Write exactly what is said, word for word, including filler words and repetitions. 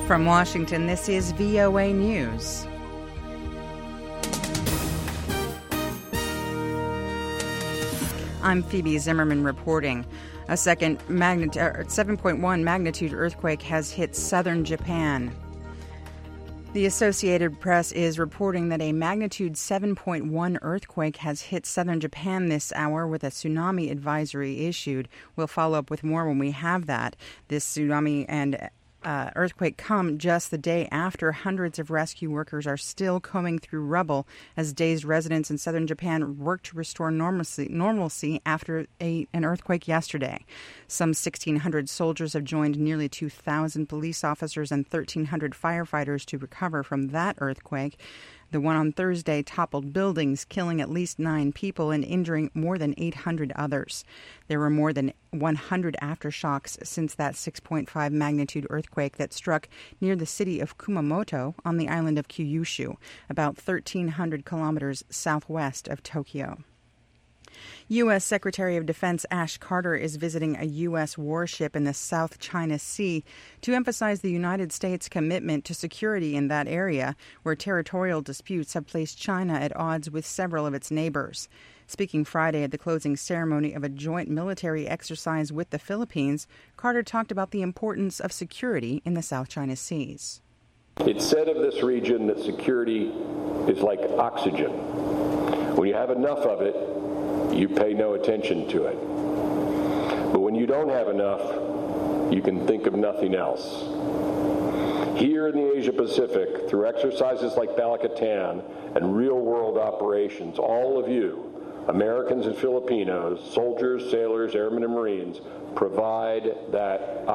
From Washington, this is V O A News. I'm Phoebe Zimmerman reporting. A second magnitude, seven point one magnitude earthquake has hit southern Japan. The Associated Press is reporting that a magnitude seven point one earthquake has hit southern Japan this hour with a tsunami advisory issued. We'll follow up with more when we have that. This tsunami and Uh, earthquake come just the day after hundreds of rescue workers are still combing through rubble as dazed residents in southern Japan work to restore normalcy, normalcy after a, an earthquake yesterday. Some sixteen hundred soldiers have joined nearly two thousand police officers and thirteen hundred firefighters to recover from that earthquake. The one on Thursday toppled buildings, killing at least nine people and injuring more than eight hundred others. There were more than one hundred aftershocks since that six point five magnitude earthquake that struck near the city of Kumamoto on the island of Kyushu, about thirteen hundred kilometers southwest of Tokyo. U S. Secretary of Defense Ash Carter is visiting a U S warship in the South China Sea to emphasize the United States' commitment to security in that area, where territorial disputes have placed China at odds with several of its neighbors. Speaking Friday at the closing ceremony of a joint military exercise with the Philippines, Carter talked about the importance of security in the South China Seas. It's said of this region that security is like oxygen. When you have enough of it, you pay no attention to it. But when you don't have enough, you can think of nothing else. Here in the Asia Pacific, through exercises like Balakatan and real-world operations, all of you, Americans and Filipinos, soldiers, sailors, airmen, and Marines, provide that